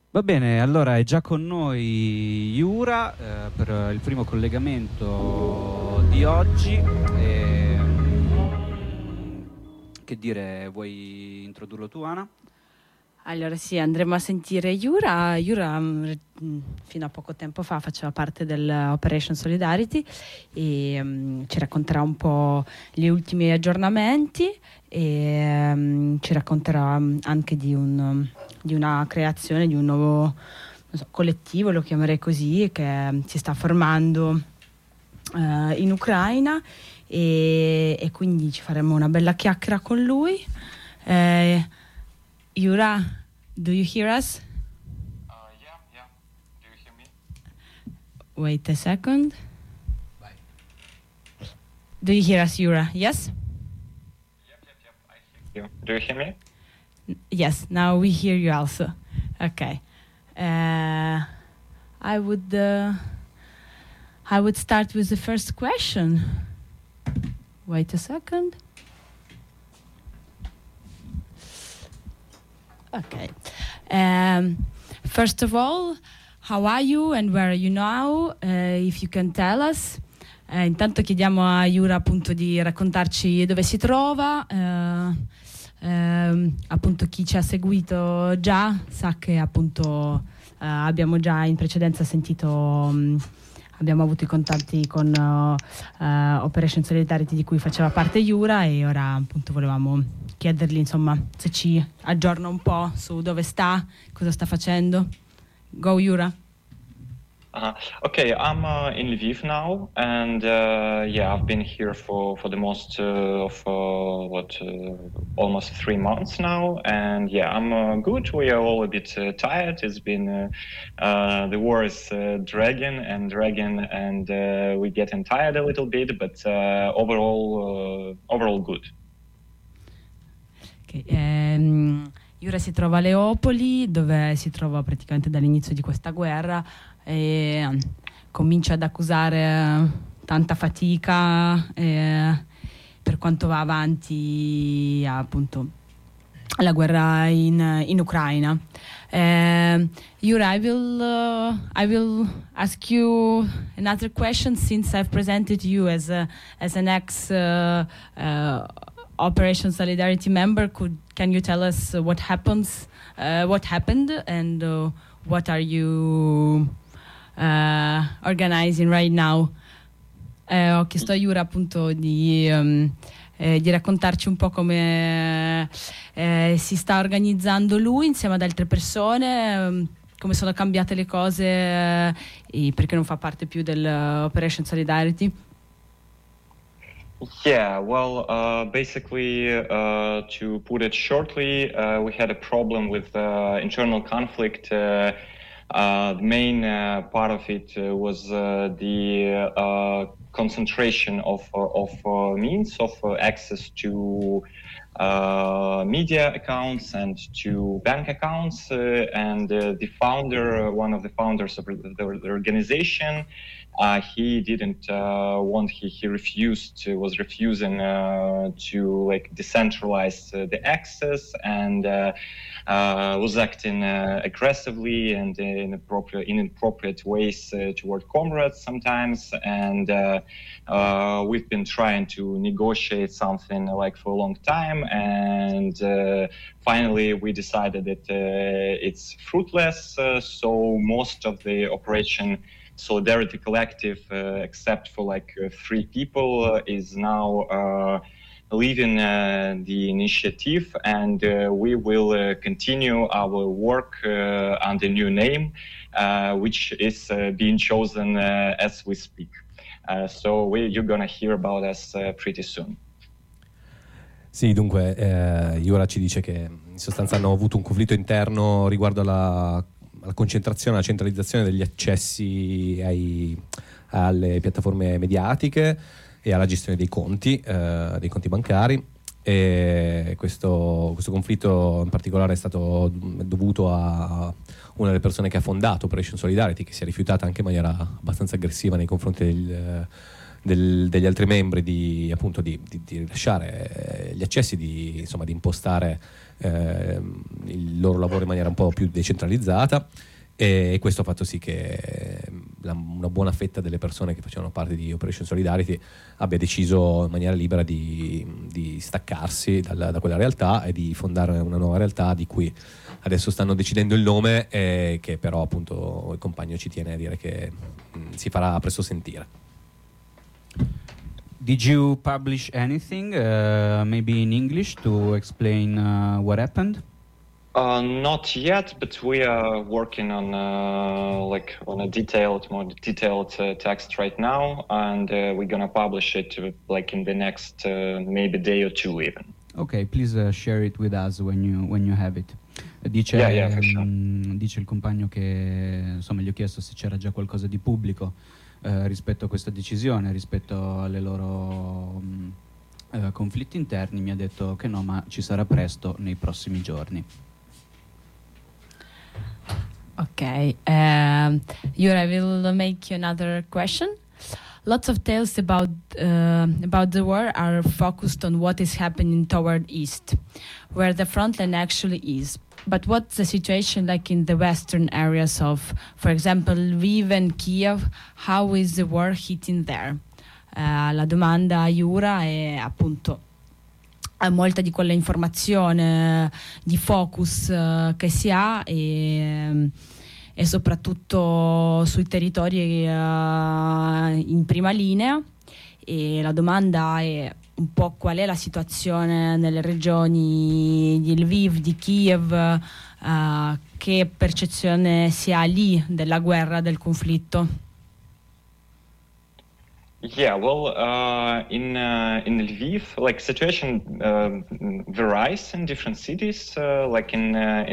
Va bene, allora è già con noi Yura per il primo collegamento di oggi. Che dire, vuoi introdurlo tu, Ana? Allora sì, andremo a sentire Yura. Yura fino a poco tempo fa faceva parte dell'Operation Solidarity e ci racconterà un po' gli ultimi aggiornamenti e ci racconterà anche di una creazione di un nuovo, non so, collettivo, lo chiamerei così, che si sta formando in Ucraina e quindi ci faremo una bella chiacchiera con lui. Yura, do you hear us? Yeah. Do you hear me? Wait a second. Do you hear us, Yura? Yes? Yep. I hear you. Do you hear me? Yes, now we hear you also. Okay. I would start with the first question. Wait a second. Okay. First of all, how are you and where are you now? If you can tell us. Intanto chiediamo a Yura appunto di raccontarci dove si trova. Appunto chi ci ha seguito già sa che appunto abbiamo già in precedenza sentito, abbiamo avuto i contatti con Operation Solidarity di cui faceva parte Yura e ora appunto volevamo chiedergli insomma se ci aggiorna un po' su dove sta, cosa sta facendo. Go Yura. Okay, I'm in Lviv now, and I've been here for the most of almost 3 months now, and I'm good. We are all a bit tired. It's been the war is dragging, and we're getting tired a little bit, but overall good. Okay, Yura si trova a Leopoli, dove si trova praticamente dall'inizio di questa guerra e comincia ad accusare tanta fatica per quanto va avanti appunto la guerra in Ucraina. Yura, I will ask you another question since I've presented you as an ex Operation Solidarity member. Can you tell us what happened, and what are you organizing right now? Ho chiesto a Yura appunto di raccontarci un po' come si sta organizzando lui insieme ad altre persone, come sono cambiate le cose e perché non fa parte più dell'Operation Solidarity. Yeah, well, basically, to put it shortly, we had a problem with internal conflict. The main part of it was the concentration of means of access to media accounts and to bank accounts, and the founder, one of the founders of the organization, he didn't want. He refused. Was refusing to like decentralize the access, and was acting aggressively and in inappropriate ways toward comrades sometimes. And we've been trying to negotiate something like for a long time, and finally we decided that it's fruitless. So most of the Operation Solidarity Collective, except for like 3 people, is now leaving the initiative, and we will continue our work under new name, which is being chosen as we speak. So you're gonna hear about us pretty soon. Sì, dunque, Yura ci dice che in sostanza hanno avuto un conflitto interno riguardo alla concentrazione, alla centralizzazione degli accessi alle piattaforme mediatiche e alla gestione dei conti bancari, e questo conflitto in particolare è stato dovuto a una delle persone che ha fondato Operation Solidarity, che si è rifiutata anche in maniera abbastanza aggressiva nei confronti degli altri membri di rilasciare gli accessi, di impostare il loro lavoro in maniera un po' più decentralizzata, e questo ha fatto sì che una buona fetta delle persone che facevano parte di Operation Solidarity abbia deciso in maniera libera di staccarsi da quella realtà e di fondare una nuova realtà di cui adesso stanno decidendo il nome, che però appunto il compagno ci tiene a dire che si farà presto sentire. Did you publish anything, maybe in English, to explain what happened? Not yet, but we are working on on a more detailed text right now, and we're gonna publish it in the next maybe day or two even. Okay, please share it with us when you have it. Dice, for sure. Dice il compagno che insomma gli ho chiesto se c'era già qualcosa di pubblico rispetto a questa decisione, rispetto alle loro conflitti interni. Mi ha detto che no, ma ci sarà presto nei prossimi giorni. Okay, Yura, I will make you another question. Lots of tales about the war are focused on what is happening toward east, where the front line actually is. But what's the situation like in the western areas of, for example, Lviv and Kiev? How is the war hitting there? La domanda a Yura è appunto molta di quella informazione di focus che si ha e soprattutto sui territori in prima linea, e la domanda è un po' qual è la situazione nelle regioni di Lviv, di Kiev, che percezione si ha lì della guerra, del conflitto. Yeah, well, in Lviv, situation varies in different cities. In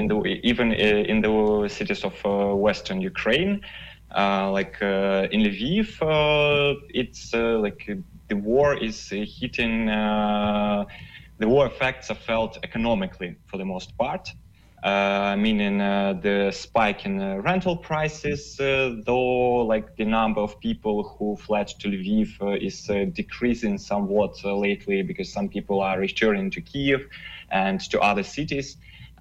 the cities of Western Ukraine, in Lviv, it's the war is hitting. The war effects are felt economically for the most part. Meaning the spike in rental prices, though the number of people who fled to Lviv is decreasing somewhat lately, because some people are returning to Kiev and to other cities.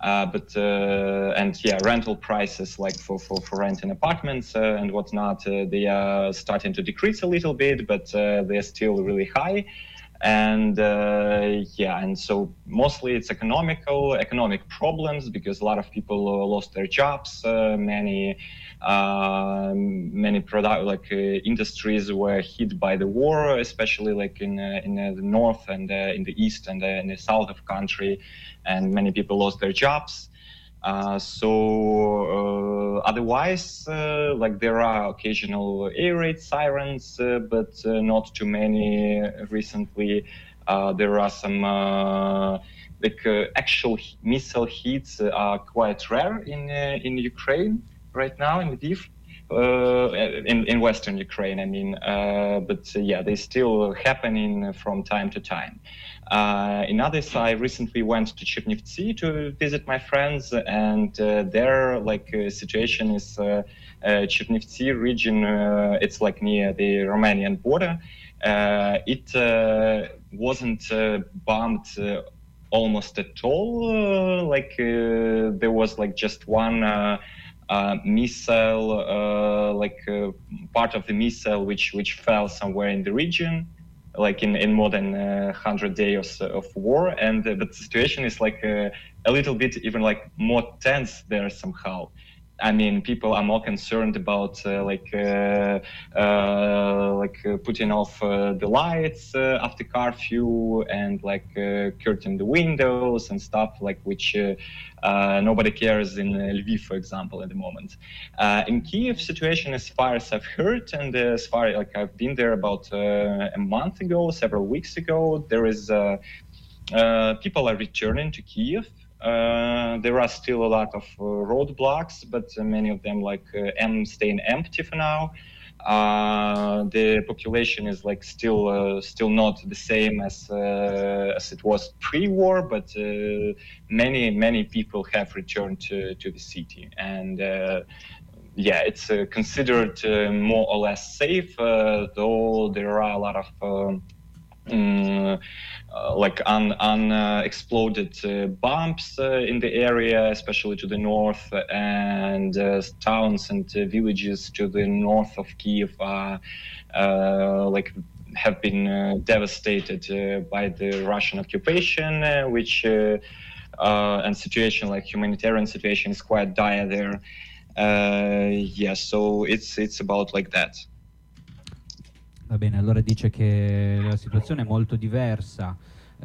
Rental prices for renting apartments and whatnot, they are starting to decrease a little bit, but they're still really high. And so mostly it's economic problems, because a lot of people lost their jobs. Many industries were hit by the war, especially in the north and in the east and in the south of country, and many people lost their jobs. Otherwise, there are occasional air raid sirens, but not too many recently. There are some actual missile hits are quite rare in Ukraine right now, in Lviv. In Western Ukraine, I mean, they're still happening from time to time. In others, I recently went to Chernivtsi to visit my friends, and their situation is Chernivtsi region. It's near the Romanian border. It wasn't bombed almost at all. There was just one. Missile, part of the missile which fell somewhere in the region, in more than 100 days of war, and the situation is a little bit even more tense there somehow. I mean, people are more concerned about putting off the lights after curfew, and curtain the windows and stuff which nobody cares in Lviv, for example, at the moment. In Kiev, situation, as far as I've heard, and as far I've been there about a month ago, several weeks ago, there is people are returning to Kiev. There are still a lot of roadblocks, but many of them staying empty for now. The population is still not the same as it was pre-war, but many people have returned to the city, and it's considered more or less safe, though there are a lot of unexploded bombs in the area, especially to the north, and towns and villages to the north of Kiev have been devastated by the Russian occupation, which and situation like humanitarian situation is quite dire there. So it's about like that. Va bene, allora dice che la situazione è molto diversa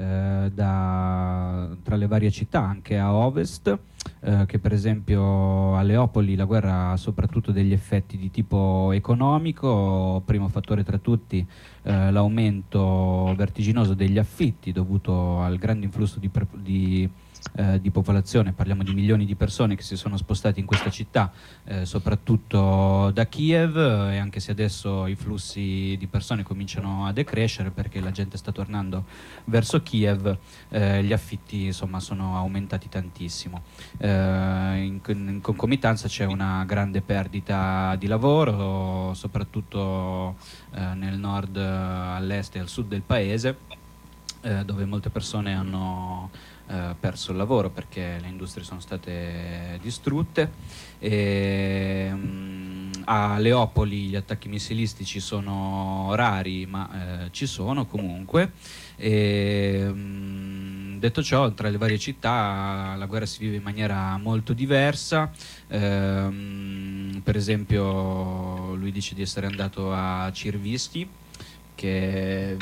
tra le varie città, anche a ovest, che per esempio a Leopoli la guerra ha soprattutto degli effetti di tipo economico. Primo fattore tra tutti l'aumento vertiginoso degli affitti dovuto al grande influsso di popolazione. Parliamo di milioni di persone che si sono spostati in questa città, soprattutto da Kiev, e anche se adesso i flussi di persone cominciano a decrescere perché la gente sta tornando verso Kiev, gli affitti insomma sono aumentati tantissimo. In concomitanza c'è una grande perdita di lavoro, soprattutto nel nord, all'est e al sud del paese, dove molte persone hanno perso il lavoro perché le industrie sono state distrutte. A Leopoli gli attacchi missilistici sono rari, ma ci sono comunque. Detto ciò, tra le varie città la guerra si vive in maniera molto diversa. Per esempio lui dice di essere andato a Černičky, che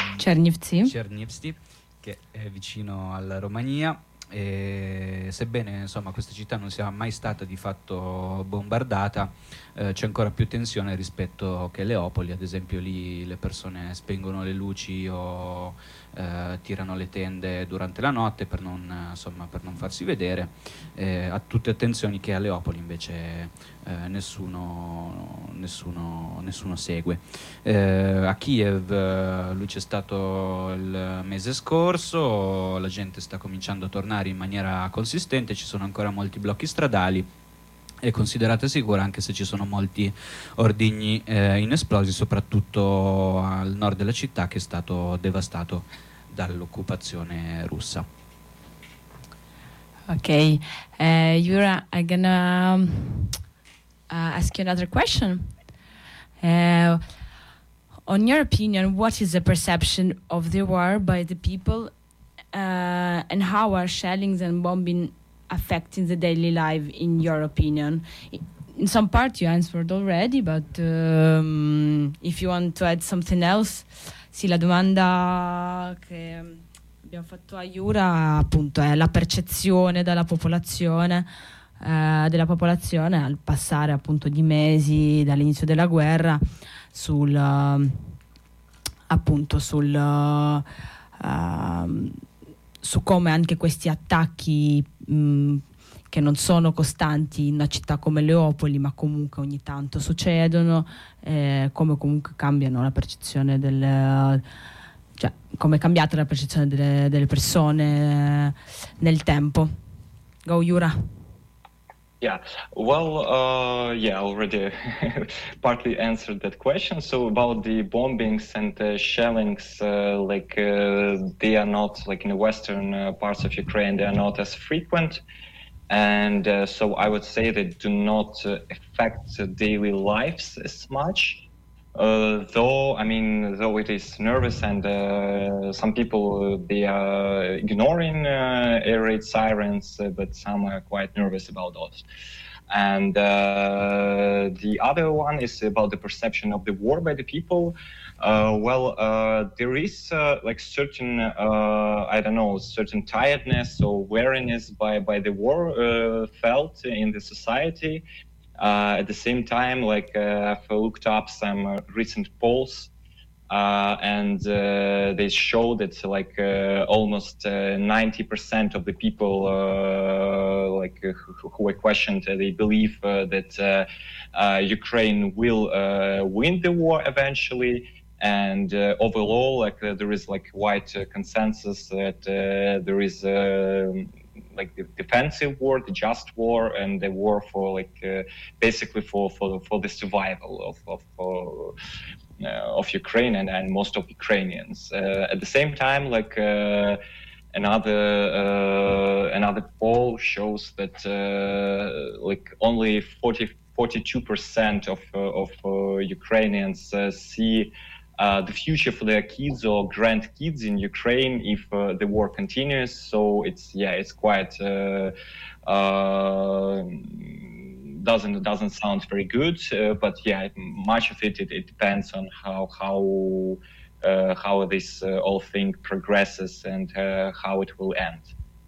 è vicino alla Romania, e sebbene insomma questa città non sia mai stata di fatto bombardata, c'è ancora più tensione rispetto che Leopoli. Ad esempio lì le persone spengono le luci o tirano le tende durante la notte per non farsi vedere, a tutte attenzioni che a Leopoli invece nessuno segue. A Kiev lui c'è stato il mese scorso, la gente sta cominciando a tornare in maniera consistente, ci sono ancora molti blocchi stradali, è considerata sicura anche se ci sono molti ordigni inesplosi, soprattutto al nord della città che è stato devastato dall'occupazione russa. Okay, Yura, I'm gonna ask you another question. On your opinion, what is the perception of the war by the people, and how are shellings and bombing affecting the daily life in your opinion? In some part you answered already, but if you want to add something else. Sì, la domanda che abbiamo fatto a Yura appunto è la percezione della popolazione al passare appunto di mesi dall'inizio della guerra su come anche questi attacchi che non sono costanti in una città come Leopoli, ma comunque ogni tanto succedono, come comunque cambiano la percezione come è cambiata la percezione delle persone nel tempo. Go, Yura. Yeah, well, I already partly answered that question. So about the bombings and shellings, they are not, like in the western parts of Ukraine, they are not as frequent. And so I would say they do not affect daily lives as much. Though it is nervous, and some people they are ignoring air raid sirens, but some are quite nervous about those. And the other one is about the perception of the war by the people. There is certain certain tiredness or weariness by the war felt in the society. At the same time, I've looked up some recent polls, and they show that almost 90% of the people who were questioned, they believe that Ukraine will win the war eventually. And overall, there is wide consensus that there is like the defensive war, the just war, and the war for like basically for the survival of Ukraine and most of Ukrainians. At the same time, like another poll shows that like only 42% of Ukrainians see the future for their kids or grandkids in Ukraine if the war continues. So it's quite doesn't sound very good. But yeah, much of it depends on how this whole thing progresses and how it will end.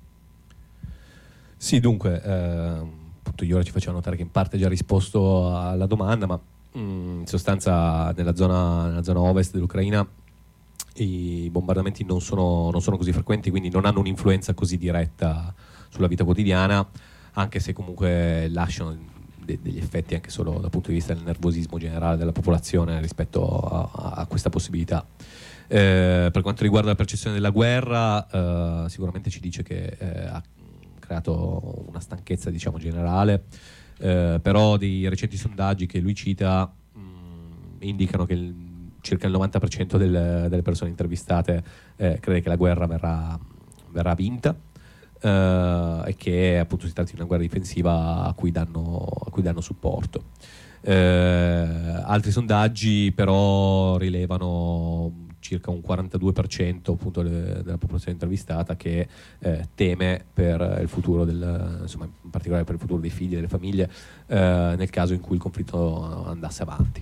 Sì, dunque, appunto io ora ci faceva notare che in parte già risposto alla domanda, ma in sostanza nella zona ovest dell'Ucraina i bombardamenti non sono così frequenti, quindi non hanno un'influenza così diretta sulla vita quotidiana, anche se comunque lasciano degli effetti anche solo dal punto di vista del nervosismo generale della popolazione rispetto a questa possibilità. Per quanto riguarda la percezione della guerra, sicuramente ci dice che ha creato una stanchezza, diciamo, generale, però dei recenti sondaggi che lui cita indicano che circa il 90% delle persone intervistate crede che la guerra verrà vinta, e che appunto si tratti di una guerra difensiva a cui danno supporto. Altri sondaggi però rilevano circa un 42% appunto della popolazione intervistata che teme per il futuro insomma, in particolare per il futuro dei figli e delle famiglie nel caso in cui il conflitto andasse avanti.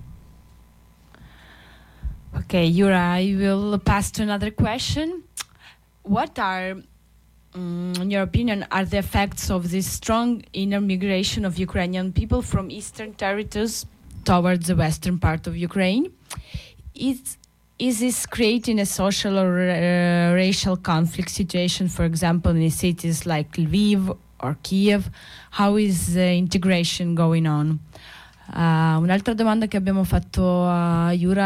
Okay, Yura, I will pass to another question. What are, in your opinion, are the effects of this strong inner migration of Ukrainian people from eastern territories towards the western part of Ukraine? Is this creating a social or racial conflict situation, for example, in cities like Lviv or Kiev? How is the integration going on? Un'altra domanda che abbiamo fatto a Yura